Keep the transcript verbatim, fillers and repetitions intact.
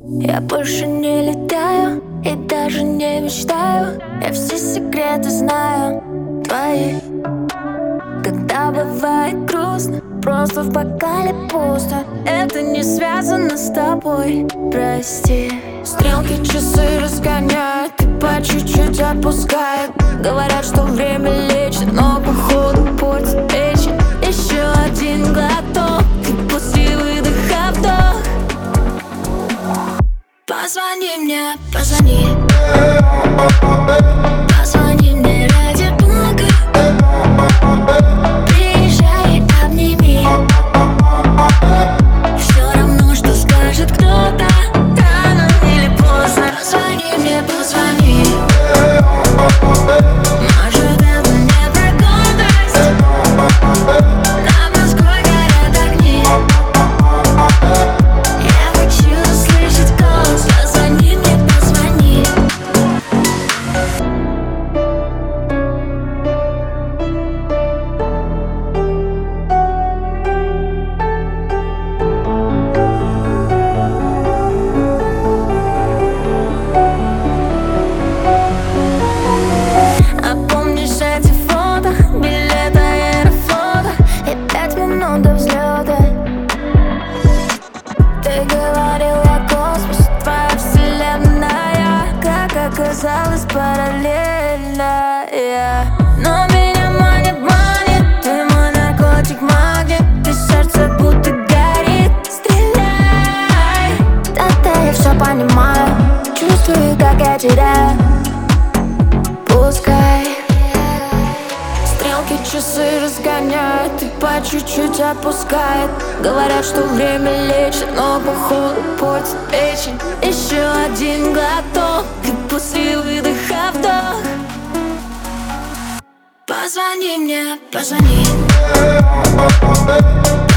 Я больше не летаю и даже не мечтаю. Я все секреты знаю твои. Когда бывает грустно, просто в бокале пусто. Это не связано с тобой, прости. Стрелки часы разгоняют и по чуть-чуть отпускают. Говорят, что время лечит, но походу портит печень. Еще один глоток и после выдоха вдох. Позвони мне, позвони. Позвони мне ради бога. Приезжай и обними. Все равно, что скажет кто-то, рано или поздно. Позвони мне, позвони. Может, это не про гордость. Над Москвой горят огни. Я хочу услышать голос. Позвони мне, позвони. А помнишь эти фото, билеты Аэрофлота и пять минут до взлета? Ты говорила космос, твоя вселенная, как оказалось, параллельная. Но меня манит, манит, ты мой наркотик, магнит. Ты сердце будто горит, стреляй. Да-да, я все понимаю, чувствую, как я теряю. Пускай стрелки часы разгоняют и по чуть-чуть отпускает. Говорят, что время лечит, но походу портит печень. Еще один глоток и после выдоха вдох. Позвони мне, позвони.